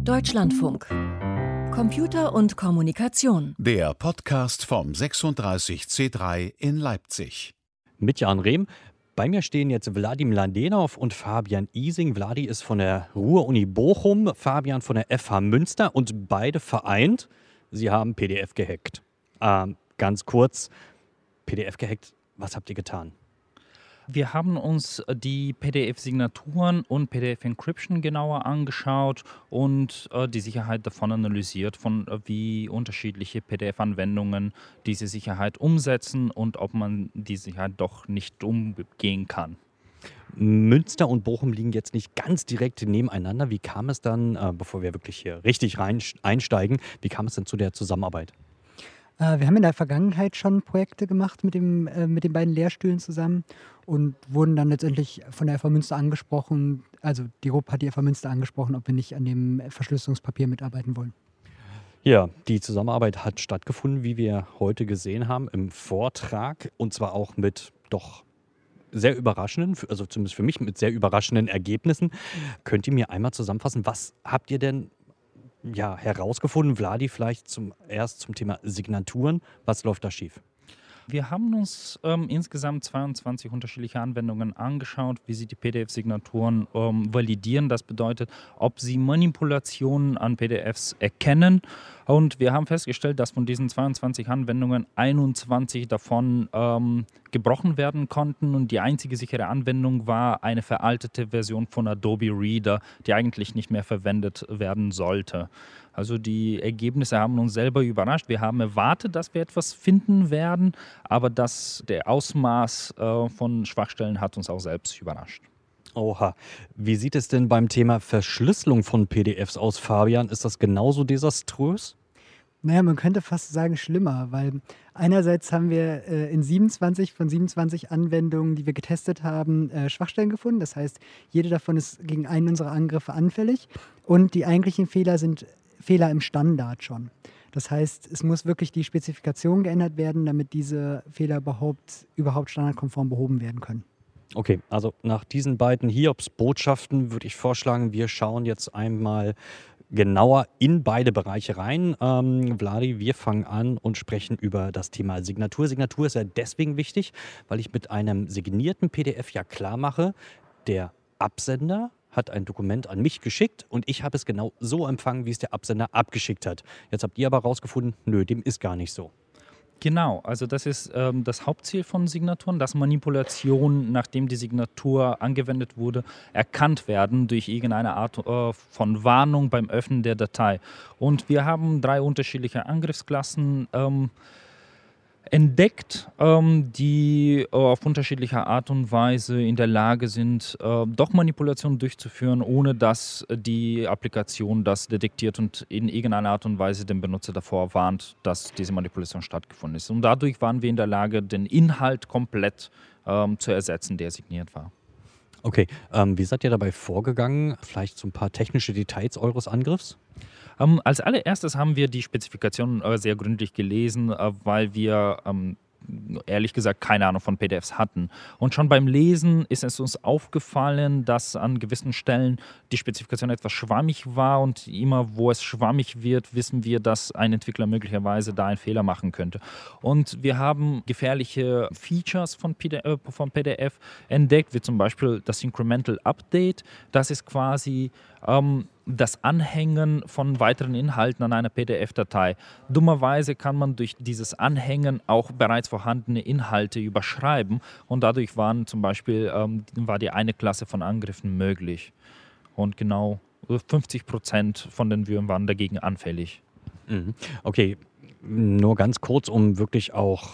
Deutschlandfunk. Computer und Kommunikation. Der Podcast vom 36C3 in Leipzig. Mit Jan Rehm. Bei mir stehen jetzt Wladim Mladenov und Fabian Ising. Vladi ist von der Ruhr-Uni Bochum, Fabian von der FH Münster und beide vereint. Sie haben PDF gehackt. Ganz kurz, PDF gehackt, was habt ihr getan? Wir haben uns die PDF-Signaturen und PDF-Encryption genauer angeschaut und die Sicherheit davon analysiert, von wie unterschiedliche PDF-Anwendungen diese Sicherheit umsetzen und ob man die Sicherheit doch nicht umgehen kann. Münster und Bochum liegen jetzt nicht ganz direkt nebeneinander. Wie kam es dann, bevor wir wirklich hier richtig einsteigen, wie kam es denn zu der Zusammenarbeit? Wir haben in der Vergangenheit schon Projekte gemacht mit den beiden Lehrstühlen zusammen und wurden dann letztendlich von der FH Münster angesprochen, also die RUB hat die FH Münster angesprochen, ob wir nicht an dem Verschlüsselungspapier mitarbeiten wollen. Ja, die Zusammenarbeit hat stattgefunden, wie wir heute gesehen haben, im Vortrag und zwar auch mit doch sehr überraschenden, also zumindest für mich mit sehr überraschenden Ergebnissen. Könnt ihr mir einmal zusammenfassen, was habt ihr denn herausgefunden? Vladi, vielleicht zuerst zum Thema Signaturen. Was läuft da schief? Wir haben uns insgesamt 22 unterschiedliche Anwendungen angeschaut, wie sie die PDF-Signaturen validieren. Das bedeutet, ob sie Manipulationen an PDFs erkennen. Und wir haben festgestellt, dass von diesen 22 Anwendungen 21 davon gebrochen werden konnten. Und die einzige sichere Anwendung war eine veraltete Version von Adobe Reader, die eigentlich nicht mehr verwendet werden sollte. Also die Ergebnisse haben uns selber überrascht. Wir haben erwartet, dass wir etwas finden werden, aber der Ausmaß von Schwachstellen hat uns auch selbst überrascht. Oha. Wie sieht es denn beim Thema Verschlüsselung von PDFs aus, Fabian? Ist das genauso desaströs? Naja, man könnte fast sagen schlimmer, weil einerseits haben wir in 27 von 27 Anwendungen, die wir getestet haben, Schwachstellen gefunden. Das heißt, jede davon ist gegen einen unserer Angriffe anfällig und die eigentlichen Fehler sind Fehler im Standard schon. Das heißt, es muss wirklich die Spezifikation geändert werden, damit diese Fehler überhaupt standardkonform behoben werden können. Okay, also nach diesen beiden Hiobs-Botschaften würde ich vorschlagen, wir schauen jetzt einmal genauer in beide Bereiche rein. Vladi, wir fangen an und sprechen über das Thema Signatur. Signatur ist ja deswegen wichtig, weil ich mit einem signierten PDF ja klar mache, der Absender hat ein Dokument an mich geschickt und ich habe es genau so empfangen, wie es der Absender abgeschickt hat. Jetzt habt ihr aber herausgefunden, nö, dem ist gar nicht so. Genau, also das ist das Hauptziel von Signaturen, dass Manipulationen, nachdem die Signatur angewendet wurde, erkannt werden durch irgendeine Art von Warnung beim Öffnen der Datei. Und wir haben 3 unterschiedliche Angriffsklassen entdeckt, die auf unterschiedliche Art und Weise in der Lage sind, doch Manipulationen durchzuführen, ohne dass die Applikation das detektiert und in irgendeiner Art und Weise den Benutzer davor warnt, dass diese Manipulation stattgefunden ist. Und dadurch waren wir in der Lage, den Inhalt komplett zu ersetzen, der signiert war. Okay, wie seid ihr dabei vorgegangen? Vielleicht so ein paar technische Details eures Angriffs? Als allererstes haben wir die Spezifikation sehr gründlich gelesen, weil wir ehrlich gesagt keine Ahnung von PDFs hatten. Und schon beim Lesen ist es uns aufgefallen, dass an gewissen Stellen die Spezifikation etwas schwammig war und immer, wo es schwammig wird, wissen wir, dass ein Entwickler möglicherweise da einen Fehler machen könnte. Und wir haben gefährliche Features von PDF entdeckt, wie zum Beispiel das Incremental Update. Das ist quasi das Anhängen von weiteren Inhalten an einer PDF-Datei. Dummerweise kann man durch dieses Anhängen auch bereits vorhandene Inhalte überschreiben und dadurch war zum Beispiel die eine Klasse von Angriffen möglich. Und genau 50% von den Viren waren dagegen anfällig. Okay, nur ganz kurz, um wirklich auch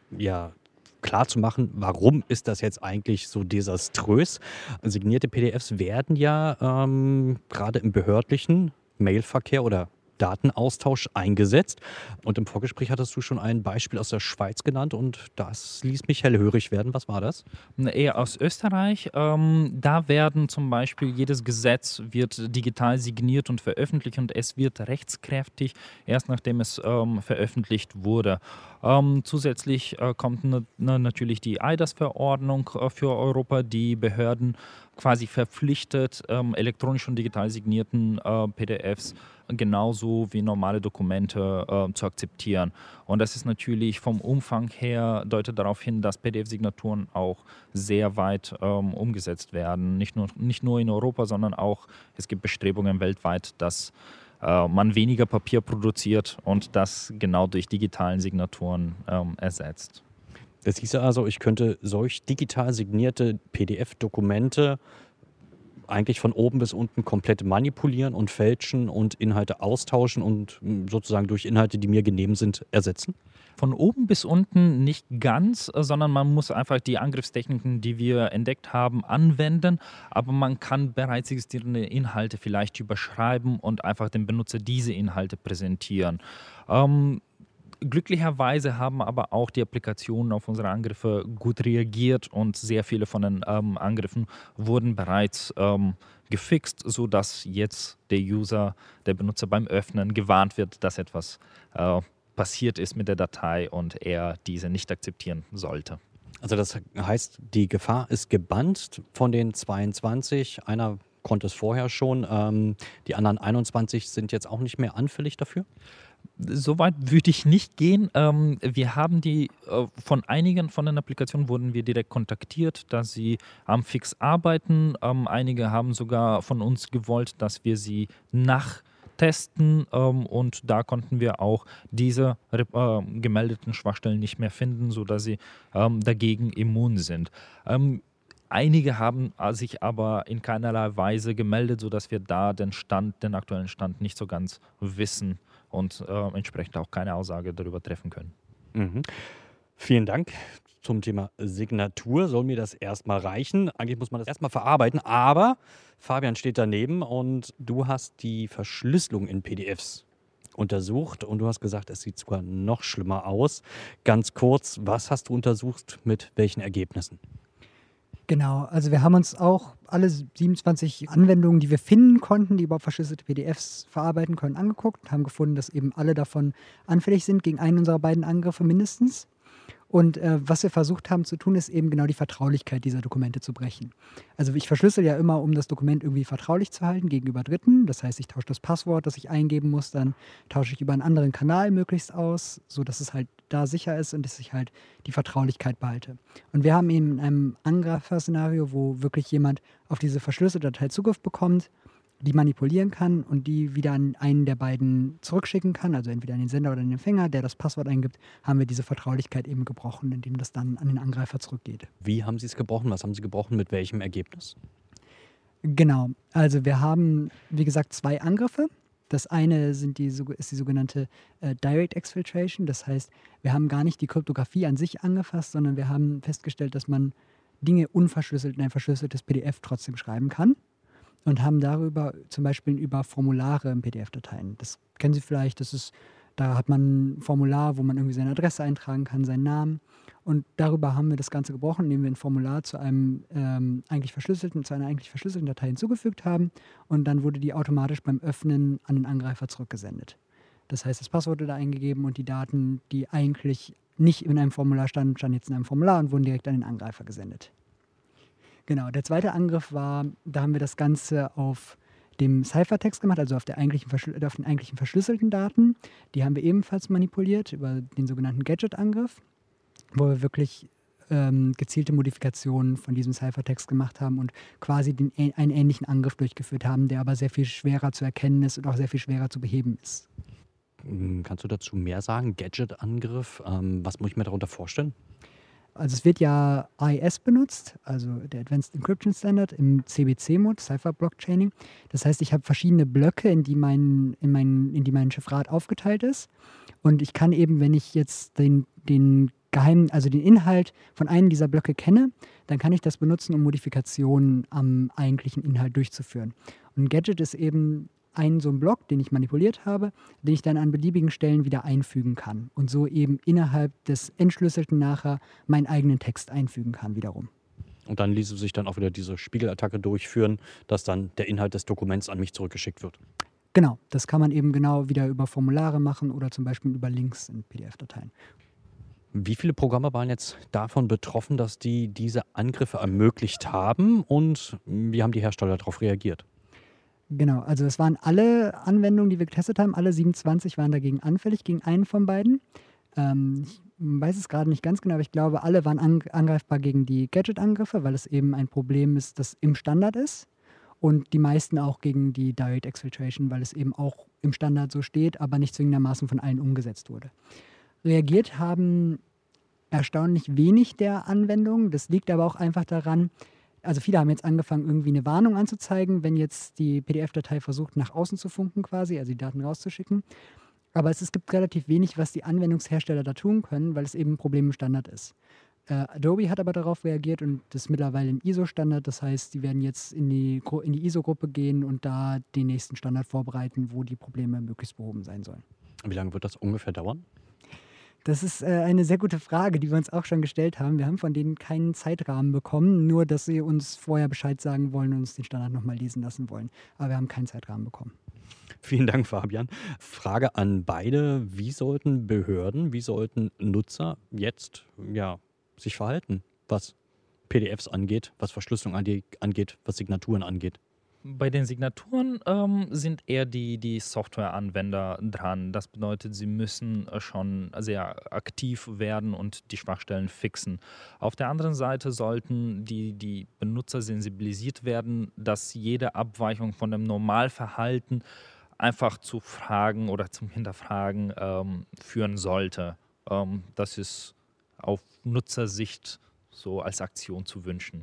klar zu machen, warum ist das jetzt eigentlich so desaströs? Signierte PDFs werden ja gerade im behördlichen Mailverkehr oder Datenaustausch eingesetzt. Und im Vorgespräch hattest du schon ein Beispiel aus der Schweiz genannt und das ließ mich hellhörig werden. Was war das? Eher aus Österreich. Da werden zum Beispiel, jedes Gesetz wird digital signiert und veröffentlicht und es wird rechtskräftig, erst nachdem es veröffentlicht wurde. Zusätzlich kommt natürlich die eIDAS-Verordnung für Europa, die Behörden quasi verpflichtet, elektronisch und digital signierten PDFs genauso wie normale Dokumente zu akzeptieren. Und das ist natürlich vom Umfang her, deutet darauf hin, dass PDF-Signaturen auch sehr weit umgesetzt werden. Nicht nur in Europa, sondern auch, es gibt Bestrebungen weltweit, dass man weniger Papier produziert und das genau durch digitalen Signaturen ersetzt. Das hieße also, ich könnte solch digital signierte PDF-Dokumente eigentlich von oben bis unten komplett manipulieren und fälschen und Inhalte austauschen und sozusagen durch Inhalte, die mir genehm sind, ersetzen? Von oben bis unten nicht ganz, sondern man muss einfach die Angriffstechniken, die wir entdeckt haben, anwenden. Aber man kann bereits existierende Inhalte vielleicht überschreiben und einfach dem Benutzer diese Inhalte präsentieren. Glücklicherweise haben aber auch die Applikationen auf unsere Angriffe gut reagiert und sehr viele von den Angriffen wurden bereits gefixt, sodass jetzt der Benutzer beim Öffnen gewarnt wird, dass etwas passiert ist mit der Datei und er diese nicht akzeptieren sollte. Also das heißt, die Gefahr ist gebannt von den 22. Einer konnte es vorher schon. Die anderen 21 sind jetzt auch nicht mehr anfällig dafür? Soweit würde ich nicht gehen. Wir haben von einigen von den Applikationen wurden wir direkt kontaktiert, dass sie am Fix arbeiten. Einige haben sogar von uns gewollt, dass wir sie nachtesten und da konnten wir auch diese gemeldeten Schwachstellen nicht mehr finden, sodass sie dagegen immun sind. Einige haben sich aber in keinerlei Weise gemeldet, sodass wir da den aktuellen Stand nicht so ganz wissen und entsprechend auch keine Aussage darüber treffen können. Mhm. Vielen Dank. Zum Thema Signatur soll mir das erstmal reichen. Eigentlich muss man das erstmal verarbeiten, aber Fabian steht daneben und du hast die Verschlüsselung in PDFs untersucht und du hast gesagt, es sieht sogar noch schlimmer aus. Ganz kurz, was hast du untersucht, mit welchen Ergebnissen? Genau, also wir haben uns auch alle 27 Anwendungen, die wir finden konnten, die überhaupt verschlüsselte PDFs verarbeiten können, angeguckt und haben gefunden, dass eben alle davon anfällig sind gegen einen unserer beiden Angriffe mindestens. Und was wir versucht haben zu tun, ist eben genau die Vertraulichkeit dieser Dokumente zu brechen. Also ich verschlüssel ja immer, um das Dokument irgendwie vertraulich zu halten gegenüber Dritten. Das heißt, ich tausche das Passwort, das ich eingeben muss, dann tausche ich über einen anderen Kanal möglichst aus, sodass es halt da sicher ist und dass ich halt die Vertraulichkeit behalte. Und wir haben eben in einem Angreifer-Szenario, wo wirklich jemand auf diese verschlüsselte Datei Zugriff bekommt, die manipulieren kann und die wieder an einen der beiden zurückschicken kann, also entweder an den Sender oder an den Empfänger, der das Passwort eingibt, haben wir diese Vertraulichkeit eben gebrochen, indem das dann an den Angreifer zurückgeht. Wie haben Sie es gebrochen? Was haben Sie gebrochen? Mit welchem Ergebnis? Genau, also wir haben, wie gesagt, 2 Angriffe. Das eine ist die sogenannte Direct Exfiltration, das heißt, wir haben gar nicht die Kryptographie an sich angefasst, sondern wir haben festgestellt, dass man Dinge unverschlüsselt in ein verschlüsseltes PDF trotzdem schreiben kann. Und haben darüber zum Beispiel über Formulare in PDF-Dateien. Das kennen Sie vielleicht, da hat man ein Formular, wo man irgendwie seine Adresse eintragen kann, seinen Namen. Und darüber haben wir das Ganze gebrochen, indem wir ein Formular zu einer eigentlich verschlüsselten Datei hinzugefügt haben. Und dann wurde die automatisch beim Öffnen an den Angreifer zurückgesendet. Das heißt, das Passwort wurde eingegeben und die Daten, die eigentlich nicht in einem Formular standen jetzt in einem Formular und wurden direkt an den Angreifer gesendet. Genau, der zweite Angriff war, da haben wir das Ganze auf dem Ciphertext gemacht, also auf den eigentlichen verschlüsselten Daten. Die haben wir ebenfalls manipuliert über den sogenannten Gadget-Angriff, wo wir wirklich gezielte Modifikationen von diesem Ciphertext gemacht haben und quasi einen ähnlichen Angriff durchgeführt haben, der aber sehr viel schwerer zu erkennen ist und auch sehr viel schwerer zu beheben ist. Kannst du dazu mehr sagen? Gadget-Angriff, was muss ich mir darunter vorstellen? Also es wird ja AES benutzt, also der Advanced Encryption Standard im CBC-Mode, Cipher Blockchaining. Das heißt, ich habe verschiedene Blöcke, in die mein Chiffrat aufgeteilt ist. Und ich kann eben, wenn ich jetzt den Inhalt von einem dieser Blöcke kenne, dann kann ich das benutzen, um Modifikationen am eigentlichen Inhalt durchzuführen. Und ein Gadget ist eben so ein Block, den ich manipuliert habe, den ich dann an beliebigen Stellen wieder einfügen kann und so eben innerhalb des Entschlüsselten nachher meinen eigenen Text einfügen kann wiederum. Und dann ließe sich dann auch wieder diese Spiegelattacke durchführen, dass dann der Inhalt des Dokuments an mich zurückgeschickt wird. Genau, das kann man eben genau wieder über Formulare machen oder zum Beispiel über Links in PDF-Dateien. Wie viele Programme waren jetzt davon betroffen, dass die diese Angriffe ermöglicht haben und wie haben die Hersteller darauf reagiert? Genau, also es waren alle Anwendungen, die wir getestet haben, alle 27 waren dagegen anfällig, gegen einen von beiden. Ich weiß es gerade nicht ganz genau, aber ich glaube, alle waren angreifbar gegen die Gadget-Angriffe, weil es eben ein Problem ist, das im Standard ist. Und die meisten auch gegen die Direct Exfiltration, weil es eben auch im Standard so steht, aber nicht zwingendermaßen von allen umgesetzt wurde. Reagiert haben erstaunlich wenig der Anwendungen. Das liegt aber auch einfach daran, also viele haben jetzt angefangen, irgendwie eine Warnung anzuzeigen, wenn jetzt die PDF-Datei versucht, nach außen zu funken quasi, also die Daten rauszuschicken. Aber es gibt relativ wenig, was die Anwendungshersteller da tun können, weil es eben ein Problem im Standard ist. Adobe hat aber darauf reagiert und das ist mittlerweile ein ISO-Standard. Das heißt, die werden jetzt in die ISO-Gruppe gehen und da den nächsten Standard vorbereiten, wo die Probleme möglichst behoben sein sollen. Wie lange wird das ungefähr dauern? Das ist eine sehr gute Frage, die wir uns auch schon gestellt haben. Wir haben von denen keinen Zeitrahmen bekommen, nur dass sie uns vorher Bescheid sagen wollen und uns den Standard nochmal lesen lassen wollen. Aber wir haben keinen Zeitrahmen bekommen. Vielen Dank, Fabian. Frage an beide. Wie sollten Behörden, wie sollten Nutzer jetzt sich verhalten, was PDFs angeht, was Verschlüsselung angeht, was Signaturen angeht? Bei den Signaturen sind eher die Softwareanwender dran. Das bedeutet, sie müssen schon sehr aktiv werden und die Schwachstellen fixen. Auf der anderen Seite sollten die Benutzer sensibilisiert werden, dass jede Abweichung von dem Normalverhalten einfach zu Fragen oder zum Hinterfragen führen sollte. Das ist auf Nutzersicht so als Aktion zu wünschen.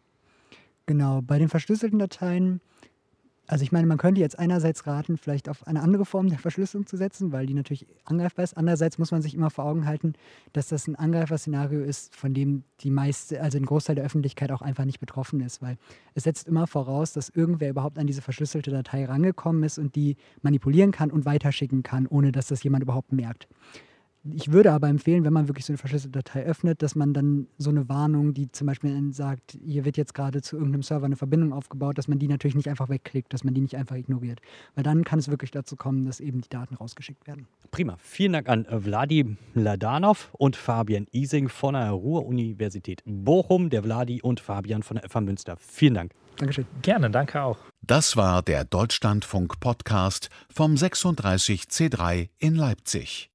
Genau, bei den verschlüsselten Dateien, also ich meine, man könnte jetzt einerseits raten, vielleicht auf eine andere Form der Verschlüsselung zu setzen, weil die natürlich angreifbar ist. Andererseits muss man sich immer vor Augen halten, dass das ein Angreiferszenario ist, von dem ein Großteil der Öffentlichkeit auch einfach nicht betroffen ist, weil es setzt immer voraus, dass irgendwer überhaupt an diese verschlüsselte Datei rangekommen ist und die manipulieren kann und weiterschicken kann, ohne dass das jemand überhaupt merkt. Ich würde aber empfehlen, wenn man wirklich so eine verschlüsselte Datei öffnet, dass man dann so eine Warnung, die zum Beispiel sagt, hier wird jetzt gerade zu irgendeinem Server eine Verbindung aufgebaut, dass man die natürlich nicht einfach wegklickt, dass man die nicht einfach ignoriert. Weil dann kann es wirklich dazu kommen, dass eben die Daten rausgeschickt werden. Prima. Vielen Dank an Vladi Mladanov und Fabian Ising von der Ruhr-Universität Bochum, der Vladi und Fabian von der FH Münster. Vielen Dank. Dankeschön. Gerne, danke auch. Das war der Deutschlandfunk-Podcast vom 36C3 in Leipzig.